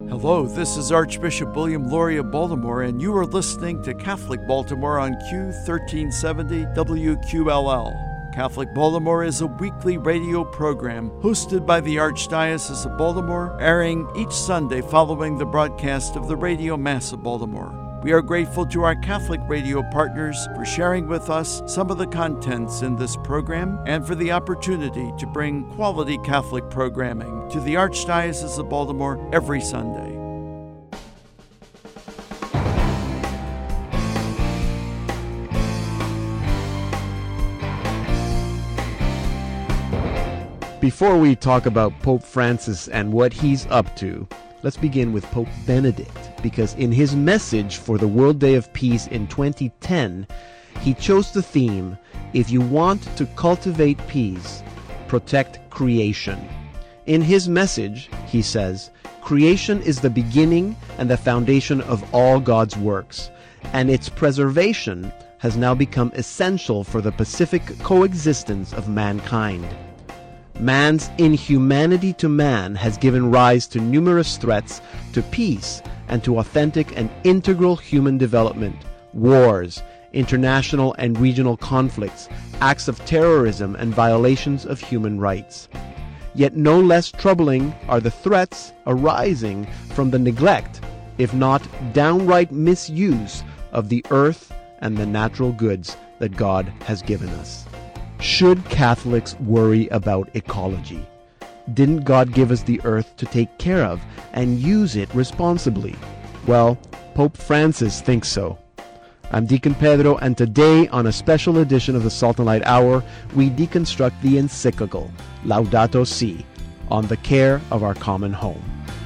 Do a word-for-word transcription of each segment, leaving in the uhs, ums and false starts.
Hello, this is Archbishop William Laurie of Baltimore, and you are listening to Catholic Baltimore on Q thirteen seventy W Q L L. Catholic Baltimore is a weekly radio program hosted by the Archdiocese of Baltimore, airing each Sunday following the broadcast of the Radio Mass of Baltimore. We are grateful to our Catholic radio partners for sharing with us some of the contents in this program and for the opportunity to bring quality Catholic programming to the Archdiocese of Baltimore every Sunday. Before we talk about Pope Francis and what he's up to, let's begin with Pope Benedict, because in his message for the World Day of Peace in twenty ten, he chose the theme, "If you want to cultivate peace, protect creation." In his message, he says, "Creation is the beginning and the foundation of all God's works, and its preservation has now become essential for the pacific coexistence of mankind. Man's inhumanity to man has given rise to numerous threats to peace and to authentic and integral human development, wars, international and regional conflicts, acts of terrorism, and violations of human rights. Yet no less troubling are the threats arising from the neglect, if not downright misuse, of the earth and the natural goods that God has given us." Should Catholics worry about ecology? Didn't God give us the earth to take care of and use it responsibly? Well, Pope Francis thinks so. I'm Deacon Pedro, and today on a special edition of the Salt and Light Hour, we deconstruct the encyclical Laudato Si, on the care of our common home.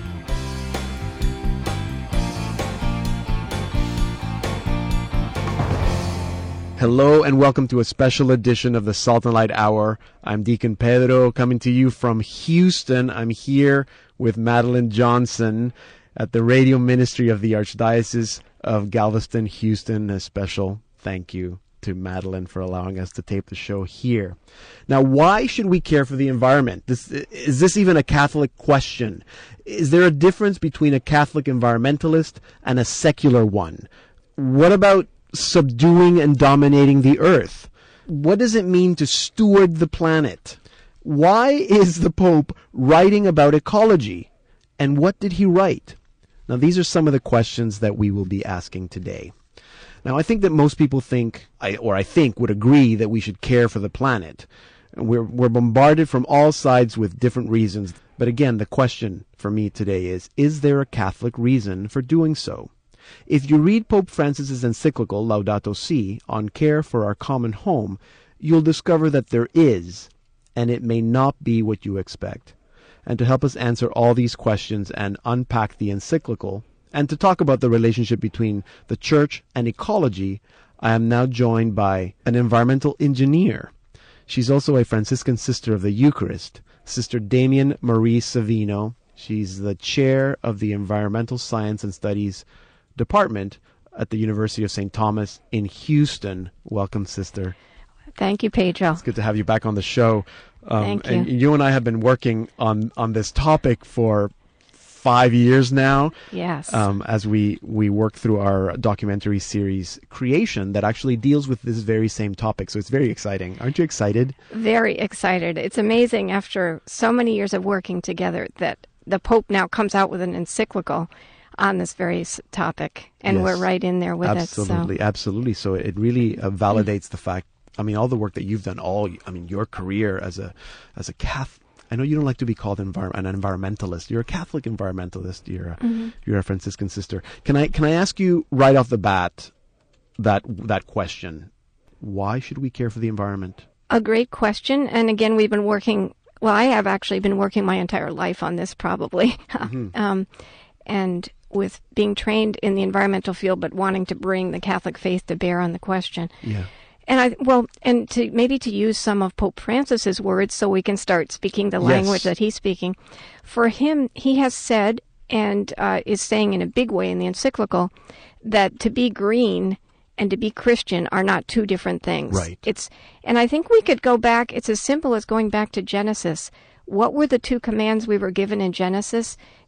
Hello and welcome to a special edition of the Salt and Light Hour. I'm Deacon Pedro, coming to you from Houston. I'm here with Madeline Johnson at the Radio Ministry of the Archdiocese of Galveston, Houston. A special thank you to Madeline for allowing us to tape the show here. Now, why should we care for the environment? This, is this even a Catholic question? Is there a difference between a Catholic environmentalist and a secular one? What about subduing and dominating the earth? What does it mean to steward the planet? Why is the Pope writing about ecology? And what did he write? Now, these are some of the questions that we will be asking today. Now, I think that most people think, or I think would agree, that we should care for the planet. We're, we're bombarded from all sides with different reasons. But again, the question for me today is, is there a Catholic reason for doing so? If you read Pope Francis's encyclical Laudato Si on care for our common home, you'll discover that there is, and it may not be what you expect. And to help us answer all these questions and unpack the encyclical, and to talk about the relationship between the Church and ecology, I am now joined by an environmental engineer. She's also a Franciscan Sister of the Eucharist, Sister Damian Marie Savino. She's the chair of the Environmental Science and Studies Department at the University of Saint Thomas in Houston. Welcome, Sister. Thank you, Pedro. It's good to have you back on the show. Um, Thank you. And you and I have been working on, on this topic for five years now. Yes. Um, as we, we work through our documentary series, Creation, that actually deals with this very same topic. So it's very exciting. Aren't you excited? Very excited. It's amazing after so many years of working together that the Pope now comes out with an encyclical on this very s- topic, and Yes. we're right in there with Absolutely, it. So. absolutely. So it really uh, validates the fact. I mean, all the work that you've done, all I mean, your career as a as a Catholic. I know you don't like to be called envir- an environmentalist. You're a Catholic environmentalist. You're a, Mm-hmm. you're a Franciscan sister. Can I can I ask you right off the bat that that question? Why should we care for the environment? A great question, and again, we've been working. Well, I have actually been working my entire life on this, probably, Mm-hmm. um, and with being trained in the environmental field, but wanting to bring the Catholic faith to bear on the question. Yeah. And I well, and to maybe to use some of Pope Francis's words, so we can start speaking the Yes. language that he's speaking. For him, he has said, and uh, is saying in a big way in the encyclical, that to be green and to be Christian are not two different things. Right. It's, and I think we could go back. It's as simple as going back to Genesis. What were the two commands we were given in Genesis?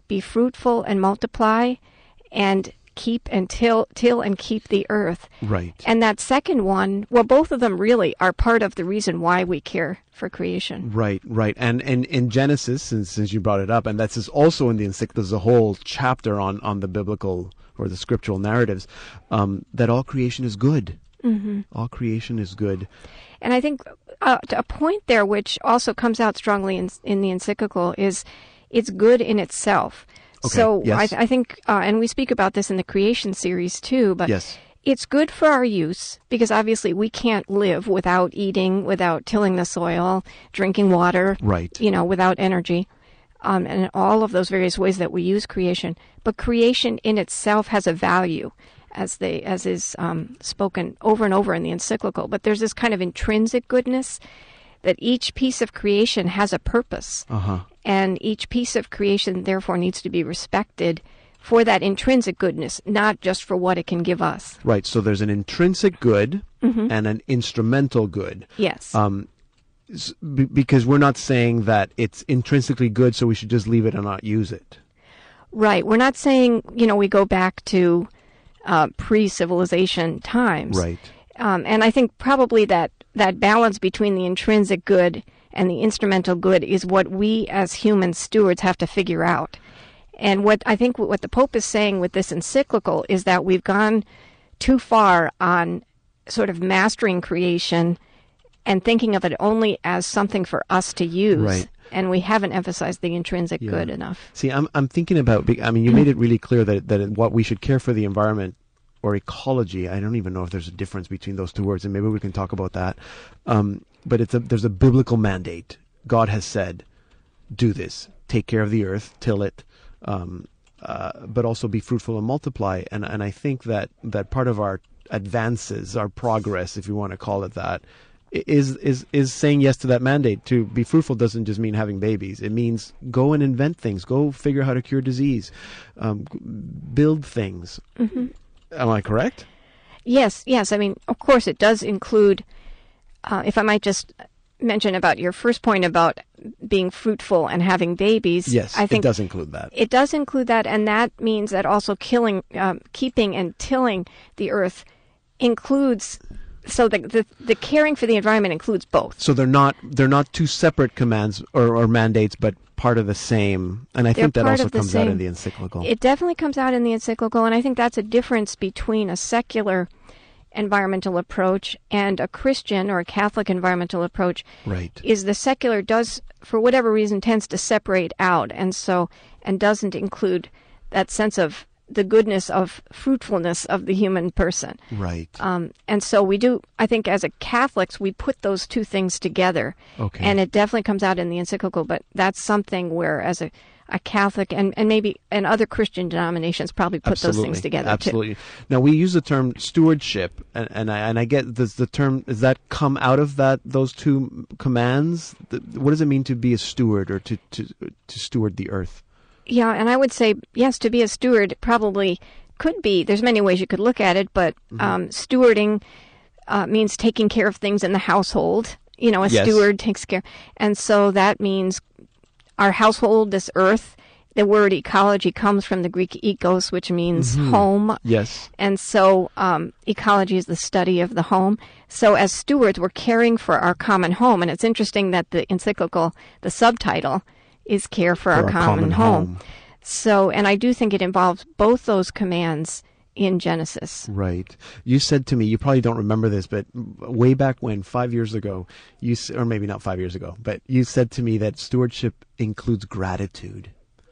be fruitful and multiply, and keep and till, till and keep the earth. Right. And that second one, well, both of them really are part of the reason why we care for creation. Right, right. And and in Genesis, since, since you brought it up, and that's is also in the encyclical, there's a whole chapter on, on the biblical or the scriptural narratives, um, that all creation is good. Mm-hmm. All creation is good. And I think uh, a point there which also comes out strongly in, in the encyclical is it's good in itself. Okay, so yes. I, th- I think, uh, and we speak about this in the creation series too, but Yes. it's good for our use because obviously we can't live without eating, without tilling the soil, drinking water, Right. you know, without energy, um, and all of those various ways that we use creation. But creation in itself has a value, as they as is um, spoken over and over in the encyclical. But there's this kind of intrinsic goodness that each piece of creation has a purpose, Uh-huh. and each piece of creation therefore needs to be respected for that intrinsic goodness, not just for what it can give us. Right. So there's an intrinsic good Mm-hmm. and an instrumental good. Yes. Um, s- b- because we're not saying that it's intrinsically good, so we should just leave it and not use it. Right. We're not saying, you know, we go back to uh, pre-civilization times. Right. Um, and I think probably that, that balance between the intrinsic good and the instrumental good is what we as human stewards have to figure out. And what I think what the Pope is saying with this encyclical is that we've gone too far on sort of mastering creation and thinking of it only as something for us to use. Right. And we haven't emphasized the intrinsic Yeah. good enough. See, I'm I'm thinking about. I mean, you made it really clear that that what we should care for the environment or ecology. I don't even know if there's a difference between those two words, and maybe we can talk about that. Um, but it's a there's a biblical mandate. God has said, do this. Take care of the earth, till it, um, uh, but also be fruitful and multiply. And and I think that that part of our advances, our progress, if you want to call it that, is is is saying yes to that mandate. To be fruitful doesn't just mean having babies. It means go and invent things. Go figure out how to cure disease. Um, g- build things. Mm-hmm. Am I correct? Yes, yes. I mean, of course, it does include, uh, if I might just mention about your first point about being fruitful and having babies. Yes, I think it does include that. It does include that, and that means that also killing, um, keeping and tilling the earth includes, so the, the the caring for the environment includes both. So they're not they're not two separate commands or, or mandates, but part of the same. And I They're think that part also of the comes out in same. the encyclical. It definitely comes out in the encyclical, and I think that's a difference between a secular environmental approach and a Christian or a Catholic environmental approach. Right. Is the secular does, for whatever reason, tends to separate out, and so and doesn't include that sense of the goodness of fruitfulness of the human person. Right. Um, and so we do, I think as a Catholics, we put those two things together. Okay. And it definitely comes out in the encyclical, but that's something where as a, a Catholic and, and maybe and other Christian denominations probably put Absolutely. those things together Absolutely. too. Now we use the term stewardship, and, and I and I get does the term does that come out of that those two commands? The, what does it mean to be a steward or to to to steward the earth? Yeah, and I would say, yes, to be a steward probably could be, there's many ways you could look at it, but Mm-hmm. um, stewarding uh, means taking care of things in the household. You know, a Yes. steward takes care. And so that means our household, this earth, the word ecology comes from the Greek ekos, which means Mm-hmm. home. Yes. And so um, ecology is the study of the home. So as stewards, we're caring for our common home. And it's interesting that the encyclical, the subtitle, is care for, our, our common, common home. home. So, and I do think it involves both those commands in Genesis. Right. You said to me, you probably don't remember this, but way back when, five years ago, you s- or maybe not five years ago, but you said to me that stewardship includes gratitude.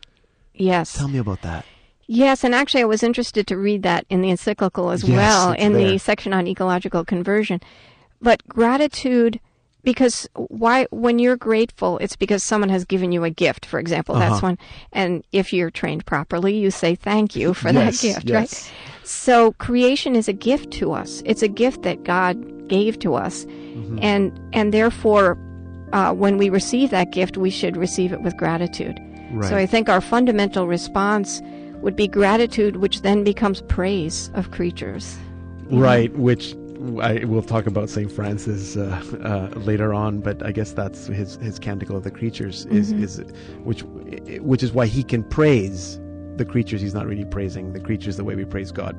Yes. Tell me about that. Yes, and actually I was interested to read that in the encyclical as Yes, well, it's in there. the section on ecological conversion. But gratitude, because why when you're grateful, it's because someone has given you a gift, for example. That's Uh-huh. one. And if you're trained properly, you say thank you for Yes, that gift, yes. right? So creation is a gift to us. It's a gift that God gave to us. Mm-hmm. And and therefore, uh, when we receive that gift, we should receive it with gratitude. Right. So I think our fundamental response would be gratitude, which then becomes praise of creatures. Right, which I, we'll talk about Saint Francis uh, uh, later on, but I guess that's his his Canticle of the Creatures, is mm-hmm. is which which is why he can praise the creatures. He's not really praising the creatures the way we praise God.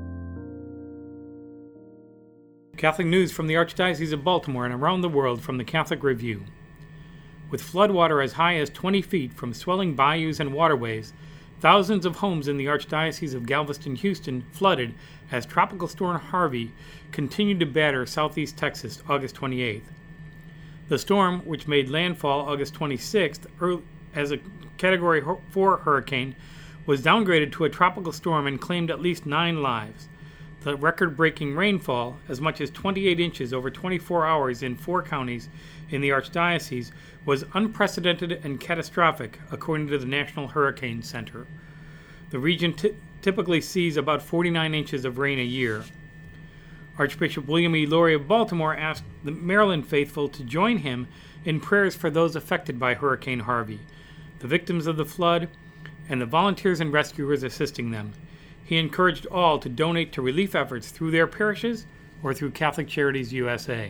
Catholic news from the Archdiocese of Baltimore and around the world from the Catholic Review. With floodwater as high as twenty feet from swelling bayous and waterways, thousands of homes in the Archdiocese of Galveston-Houston flooded as Tropical Storm Harvey continued to batter southeast Texas August twenty-eighth. The storm, which made landfall August twenty-sixth as a Category four hurricane, was downgraded to a tropical storm and claimed at least nine lives. The record-breaking rainfall, as much as twenty-eight inches over twenty-four hours in four counties in the Archdiocese, was unprecedented and catastrophic, according to the National Hurricane Center. The region t- typically sees about forty-nine inches of rain a year. Archbishop William E. Laurie of Baltimore asked the Maryland faithful to join him in prayers for those affected by Hurricane Harvey, the victims of the flood, and the volunteers and rescuers assisting them. He encouraged all to donate to relief efforts through their parishes or through Catholic Charities U S A.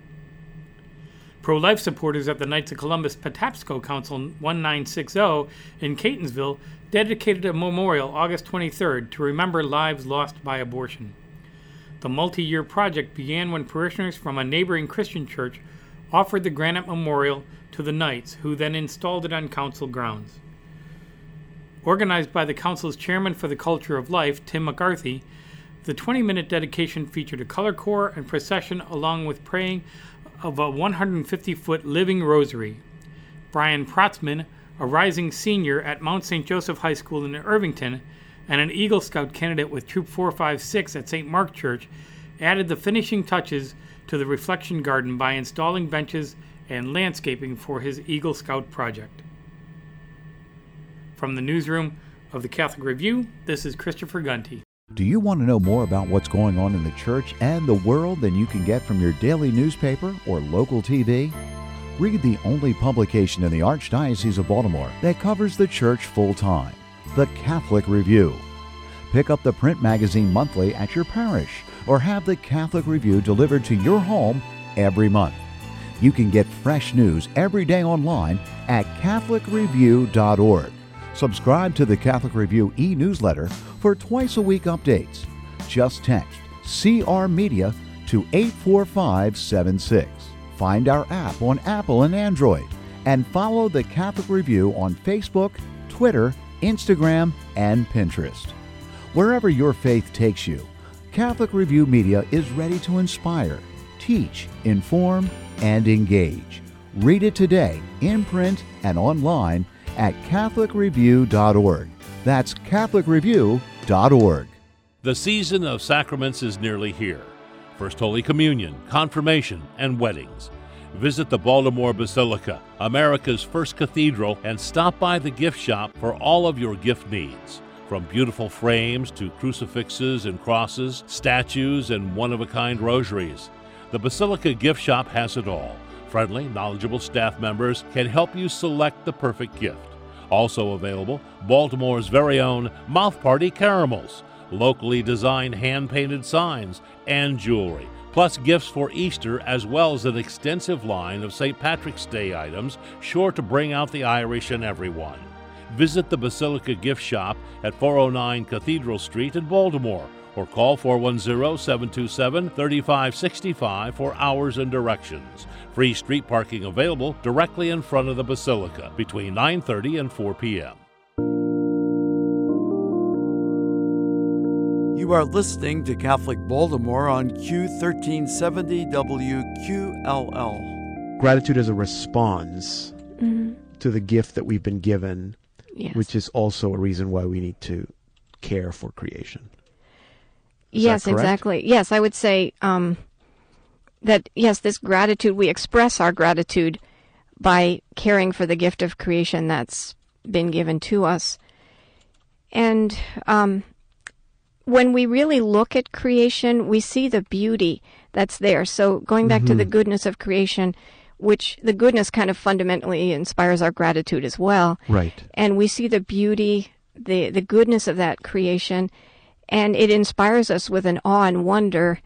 Pro-life supporters at the Knights of Columbus Patapsco Council nineteen sixty in Catonsville dedicated a memorial August twenty-third to remember lives lost by abortion. The multi-year project began when parishioners from a neighboring Christian church offered the granite memorial to the Knights, who then installed it on council grounds. Organized by the council's chairman for the culture of life, Tim McCarthy, the twenty-minute dedication featured a color corps and procession along with praying of a one hundred fifty foot living rosary. Brian Protzman, a rising senior at Mount Saint Joseph High School in Irvington and an Eagle Scout candidate with Troop four five six at Saint Mark Church, added the finishing touches to the reflection garden by installing benches and landscaping for his Eagle Scout project. From the newsroom of the Catholic Review, this is Christopher Gunty. Do you want to know more about what's going on in the church and the world than you can get from your daily newspaper or local T V? Read the only publication in the Archdiocese of Baltimore that covers the church full-time, the Catholic Review. Pick up the print magazine monthly at your parish or have the Catholic Review delivered to your home every month. You can get fresh news every day online at catholic review dot org. Subscribe to the Catholic Review e-newsletter for twice-a-week updates. Just text C R Media to eight four five seven six. Find our app on Apple and Android, and follow the Catholic Review on Facebook, Twitter, Instagram, and Pinterest. Wherever your faith takes you, Catholic Review Media is ready to inspire, teach, inform, and engage. Read it today, in print and online, at catholic review dot org. That's catholic review dot org. The season of sacraments is nearly here. First Holy Communion, Confirmation, and weddings. Visit the Baltimore Basilica, America's first cathedral, and stop by the gift shop for all of your gift needs. From beautiful frames to crucifixes and crosses, statues, and one-of-a-kind rosaries, the Basilica gift shop has it all. Friendly, knowledgeable staff members can help you select the perfect gift. Also available, Baltimore's very own Mouth Party caramels, locally designed hand-painted signs, and jewelry, plus gifts for Easter, as well as an extensive line of Saint Patrick's Day items sure to bring out the Irish in everyone. Visit the Basilica gift shop at four oh nine Cathedral Street in Baltimore, or call four one zero, seven two seven, three five six five for hours and directions. Free street parking available directly in front of the Basilica between nine thirty and four p.m. You are listening to Catholic Baltimore on Q thirteen seventy W Q L L. Gratitude is a response mm-hmm. to the gift that we've been given, yes. which is also a reason why we need to care for creation. Is yes, that correct? exactly. Yes, I would say um, that, yes, this gratitude, we express our gratitude by caring for the gift of creation that's been given to us. And um, when we really look at creation, we see the beauty that's there. So going back mm-hmm. to the goodness of creation, which the goodness kind of fundamentally inspires our gratitude as well. Right. And we see the beauty, the, the goodness of that creation, and it inspires us with an awe and wonder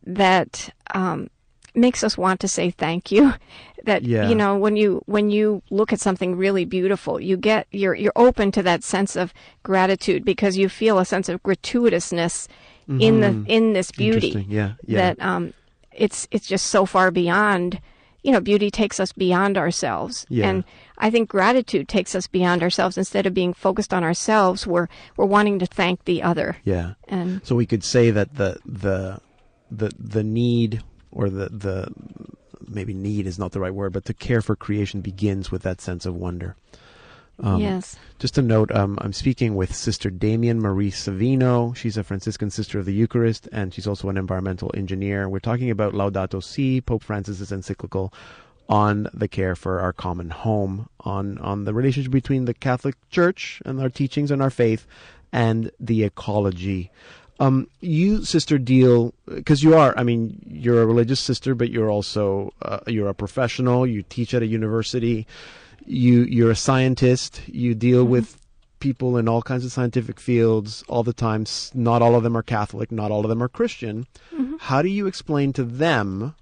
that um, makes us want to say thank you. That Yeah. you know, when you when you look at something really beautiful, you get you're you're open to that sense of gratitude because you feel a sense of gratuitousness in the in this beauty. Interesting. Yeah, yeah. That um, it's it's just so far beyond. You know, beauty takes us beyond ourselves, Yeah. and I think gratitude takes us beyond ourselves. Instead of being focused on ourselves, we're we're wanting to thank the other. Yeah. And So we could say that the the the the need or the the maybe need is not the right word, but to care for creation begins with that sense of wonder. Um, yes, Just a note, um, I'm speaking with Sister Damien Marie Savino. She's a Franciscan Sister of the Eucharist, and she's also an environmental engineer. We're talking about Laudato Si, Pope Francis's encyclical on the care for our common home, on, on the relationship between the Catholic Church and our teachings and our faith and the ecology. Um, you, Sister, deal, because you are, I mean, you're a religious sister, but you're also, uh, you're a professional, you teach at a university. You, you're a scientist. You deal Mm-hmm. with people in all kinds of scientific fields all the time. S- Not all of them are Catholic. Not all of them are Christian. Mm-hmm. How do you explain to them,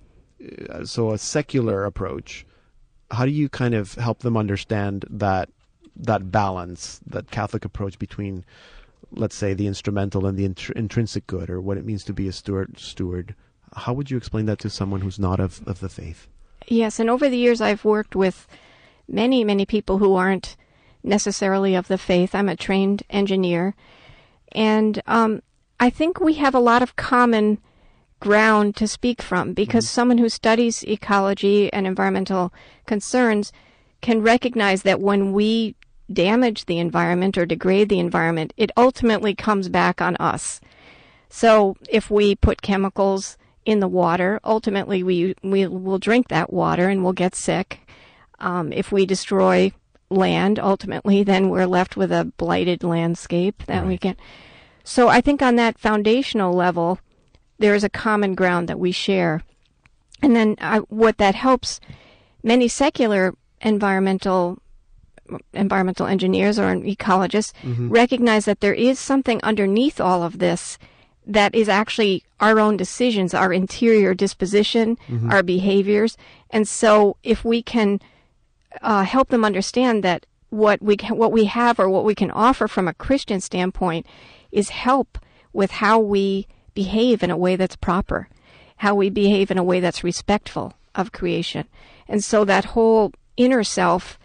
uh, so a secular approach, how do you kind of help them understand that that balance, that Catholic approach between, let's say, the instrumental and the intr- intrinsic good, or what it means to be a steward? Steward. How would you explain that to someone who's not of, of the faith? yes. And over the years, I've worked with many, many people who aren't necessarily of the faith. I'm a trained engineer, and um, I think we have a lot of common ground to speak from because someone who studies ecology and environmental concerns can recognize that when we damage the environment or degrade the environment, it ultimately comes back on us. So if we put chemicals in the water, ultimately we we will drink that water and we'll get sick. Um, if we destroy land, ultimately, then we're left with a blighted landscape that we can. So I think on that foundational level, there is a common ground that we share. And then I, what that helps many secular environmental environmental engineers or ecologists recognize that there is something underneath all of this that is actually our own decisions, our interior disposition, our behaviors. And so if we can uh, help them understand that what we can, what we have or what we can offer from a Christian standpoint is help with how we behave in a way that's proper, how we behave in a way that's respectful of creation. And so that whole inner self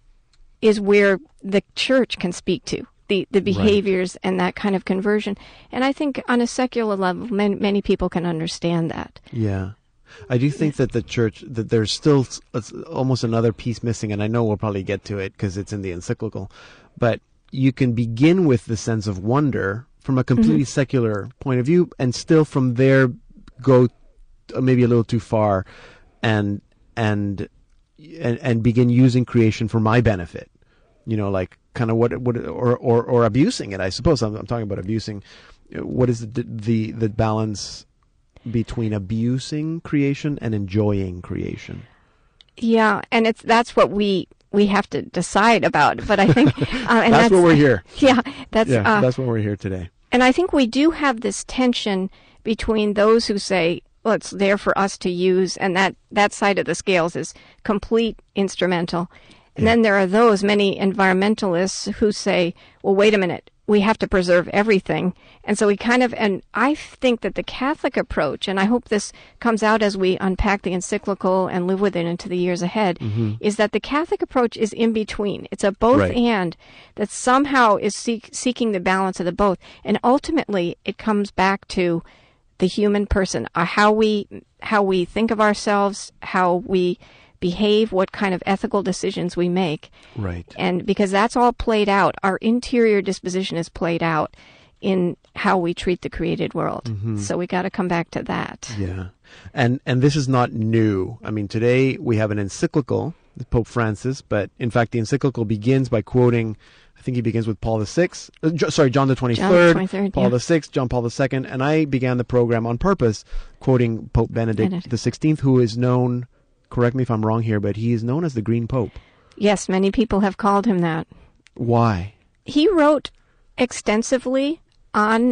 is where the church can speak to, the, the behaviors and that kind of conversion. And I think on a secular level, many, many people can understand that. Yeah. I do think that the church, that there's still s- it's almost another piece missing, and I know we'll probably get to it because it's in the encyclical, but you can begin with the sense of wonder from a completely secular point of view, and still from there go uh, maybe a little too far and, and, and, and begin using creation for my benefit. You know, like kind of what, what, or, or, or abusing it, I suppose. I'm, I'm talking about abusing. What is the, the, the balance between abusing creation and enjoying creation? Yeah, and it's that's what we we have to decide about. But I think uh, and that's, that's what we're here. Yeah, that's Yeah, uh, that's what we're here today. and I think we do have this tension between those who say, well, it's there for us to use, and that that side of the scales is complete instrumental. And then there are those many environmentalists who say, well, wait a minute, we have to preserve everything. And so we kind of, and I think that the Catholic approach, and I hope this comes out as we unpack the encyclical and live with it into the years ahead, is that the Catholic approach is in between. It's a both Right. and that somehow is seek, seeking the balance of the both. And ultimately, it comes back to the human person, uh, how we how we think of ourselves, how we behave, what kind of ethical decisions we make. Right. And because that's all played out, our interior disposition is played out in how we treat the created world. So we got to come back to that. Yeah. And and this is not new. I mean, today we have an encyclical, Pope Francis, but in fact the encyclical begins by quoting, I think he begins with Paul the Sixth, uh, Jo- sorry, John the twenty-third, John the twenty-third, Paul yeah. the Sixth, John Paul the Second, and I began the program on purpose quoting Pope Benedict Benedict. the Sixteenth, who is known, correct me if I'm wrong here, but he is known as the Green Pope. Yes, many people have called him that. Why? He wrote extensively on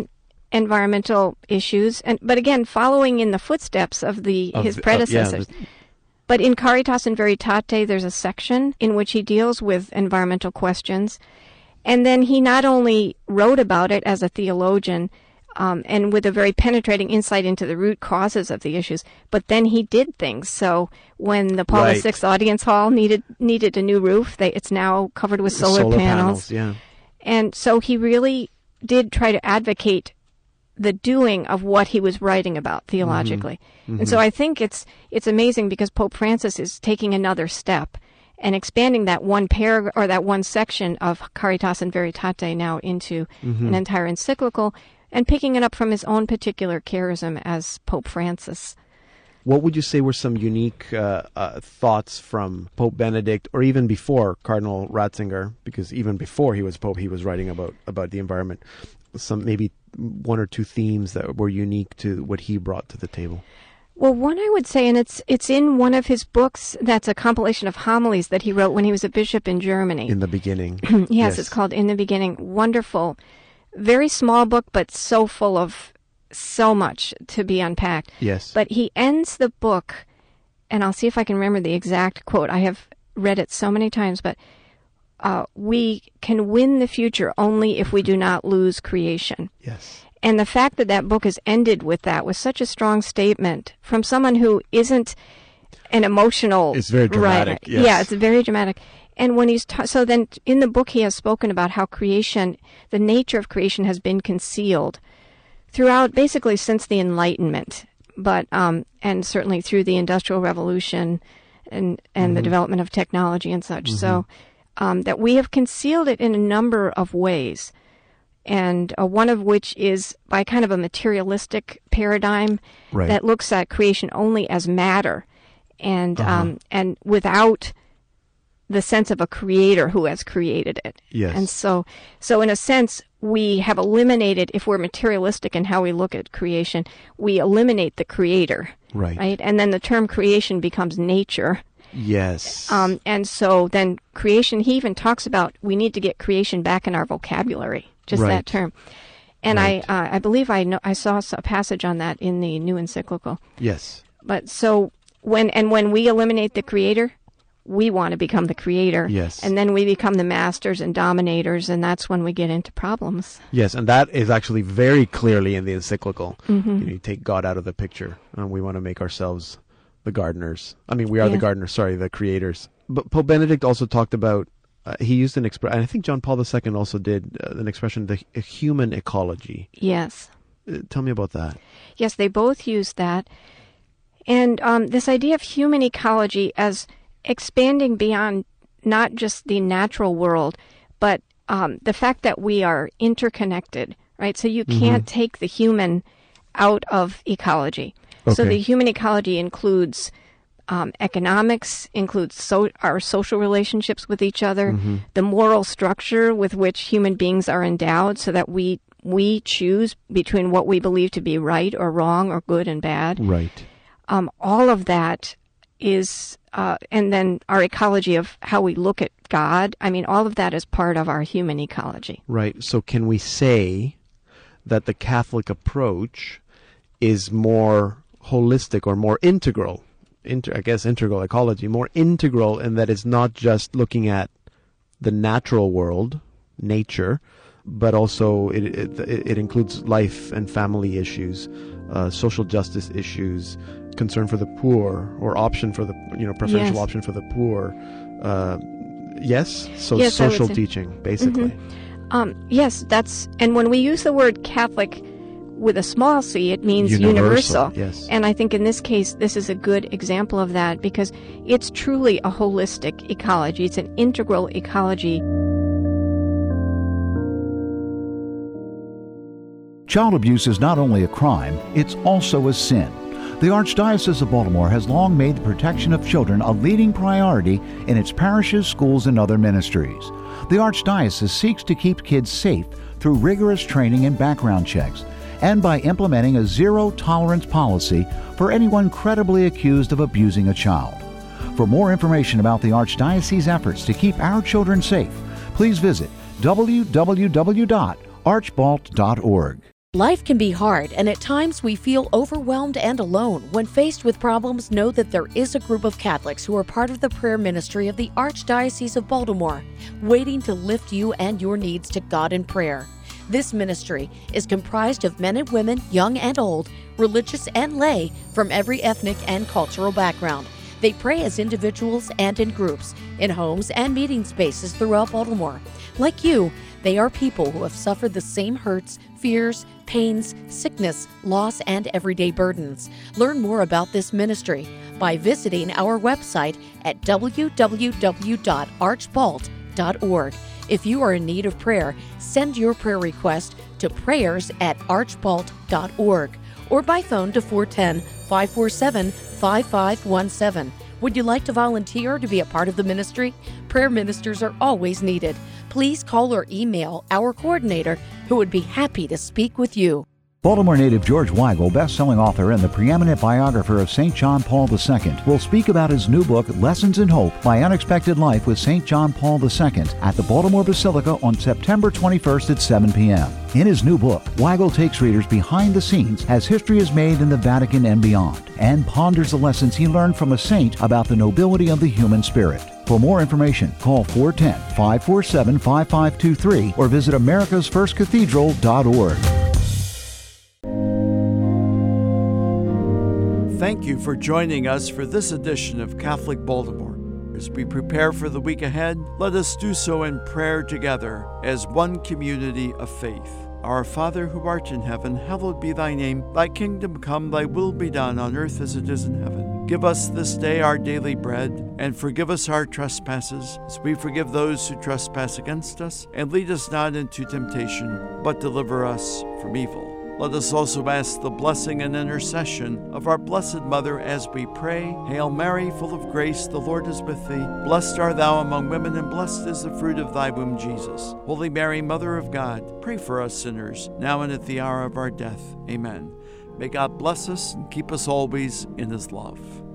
environmental issues, and but again, following in the footsteps of the Of his the- uh, predecessors. yeah, But in Caritas in Veritate, there's a section in which he deals with environmental questions. And then he not only wrote about it as a theologian, um, and with a very penetrating insight into the root causes of the issues, but then he did things. So when the Paul Right. the Sixth Audience Hall needed needed a new roof, they, it's now covered with solar, solar panels. panels. Yeah. And so he really did try to advocate the doing of what he was writing about theologically. Mm-hmm. And so I think it's it's amazing because Pope Francis is taking another step and expanding that one paragraph or that one section of Caritas in Veritate now into Mm-hmm. an entire encyclical and picking it up from his own particular charism as Pope Francis. What would you say were some unique uh, uh, thoughts from Pope Benedict, or even before Cardinal Ratzinger? Because even before he was Pope, he was writing about, about the environment. Some maybe one or two themes that were unique to what he brought to the table. Well, one I would say, and it's it's in one of his books that's a compilation of homilies that he wrote when he was a bishop in Germany. In the beginning. yes, yes, it's called In the Beginning. Wonderful. Very small book, but so full of so much to be unpacked. Yes. But he ends the book, and I'll see if I can remember the exact quote. I have read it so many times, but uh, we can win the future only if we do not lose creation. Yes. And the fact that that book is ended with that was such a strong statement from someone who isn't an emotional It's very dramatic, writer. yes. Yeah, it's very dramatic. And when he's ta- so then in the book he has spoken about how creation, the nature of creation has been concealed throughout basically since the Enlightenment, but um, and certainly through the Industrial Revolution and and Mm-hmm. the development of technology and such. So um, that we have concealed it in a number of ways. And uh, one of which is by kind of a materialistic paradigm Right. that looks at creation only as matter, and Uh-huh. um, and without the sense of a creator who has created it. Yes. And so, so in a sense, we have eliminated, if we're materialistic in how we look at creation, we eliminate the creator, Right. right? And then the term creation becomes nature. Yes. Um, and so then creation, he even talks about we need to get creation back in our vocabulary, just Right. that term. And Right. I, uh, I believe I know I saw a passage on that in the new encyclical. yes. But so when and when we eliminate the creator, we want to become the creator. Yes. And then we become the masters and dominators, and that's when we get into problems. Yes, and that is actually very clearly in the encyclical. Mm-hmm. You know, you take God out of the picture, and we want to make ourselves the gardeners. I mean, we are the Yeah. gardeners, sorry, the creators. But Pope Benedict also talked about, uh, he used an expression, and I think John Paul the Second also did uh, an expression, the h- human ecology. Yes. Uh, tell me about that. Yes, they both use that. And um, this idea of human ecology as expanding beyond not just the natural world, but um, the fact that we are interconnected, right? So you can't take the human out of ecology. So Okay. the human ecology includes um, economics, includes so- our social relationships with each other, the moral structure with which human beings are endowed, so that we we choose between what we believe to be right or wrong or good and bad. Right. Um, all of that is, uh, and then our ecology of how we look at God. I mean, all of that is part of our human ecology. Right. So can we say that the Catholic approach is more holistic or more integral? Inter, I guess integral ecology, more integral in that it's not just looking at the natural world, nature, but also it it, it includes life and family issues, uh, social justice issues, concern for the poor, or option for the you know preferential Yes. option for the poor. Uh, yes, so Yes, I would social say. teaching basically. Um, yes, that's, and when we use the word Catholic with a small c, it means Universal, universal. yes. And I think in this case, this is a good example of that because it's truly a holistic ecology. It's an integral ecology. Child abuse is not only a crime, it's also a sin. The Archdiocese of Baltimore has long made the protection of children a leading priority in its parishes, schools, and other ministries. The Archdiocese seeks to keep kids safe through rigorous training and background checks, and by implementing a zero-tolerance policy for anyone credibly accused of abusing a child. For more information about the Archdiocese's efforts to keep our children safe, please visit w w w dot archbalt dot org. Life can be hard, and at times we feel overwhelmed and alone. When faced with problems, know that there is a group of Catholics who are part of the prayer ministry of the Archdiocese of Baltimore, waiting to lift you and your needs to God in prayer. This ministry is comprised of men and women, young and old, religious and lay, from every ethnic and cultural background. They pray as individuals and in groups, in homes and meeting spaces throughout Baltimore. Like you, they are people who have suffered the same hurts, fears, pains, sickness, loss, and everyday burdens. Learn more about this ministry by visiting our website at w w w dot archbalt dot org. If you are in need of prayer, send your prayer request to prayers at archbalt dot org or by phone to four one zero, five four seven, five five one seven. Would you like to volunteer to be a part of the ministry? Prayer ministers are always needed. Please call or email our coordinator, who would be happy to speak with you. Baltimore native George Weigel, best-selling author and the preeminent biographer of Saint John Paul the Second, will speak about his new book, Lessons in Hope, My Unexpected Life with Saint John Paul the Second, at the Baltimore Basilica on September twenty-first at seven p.m. In his new book, Weigel takes readers behind the scenes as history is made in the Vatican and beyond, and ponders the lessons he learned from a saint about the nobility of the human spirit. For more information, call four one zero, five four seven, five five two three or visit americas first cathedral dot org. Thank you for joining us for this edition of Catholic Baltimore. As we prepare for the week ahead, let us do so in prayer together as one community of faith. Our Father who art in heaven, hallowed be thy name. Thy kingdom come, thy will be done on earth as it is in heaven. Give us this day our daily bread, and forgive us our trespasses, as we forgive those who trespass against us. And lead us not into temptation, but deliver us from evil. Let us also ask the blessing and intercession of our Blessed Mother as we pray. Hail Mary, full of grace, the Lord is with thee. Blessed art thou among women, and blessed is the fruit of thy womb, Jesus. Holy Mary, Mother of God, pray for us sinners, now and at the hour of our death. Amen. May God bless us and keep us always in his love.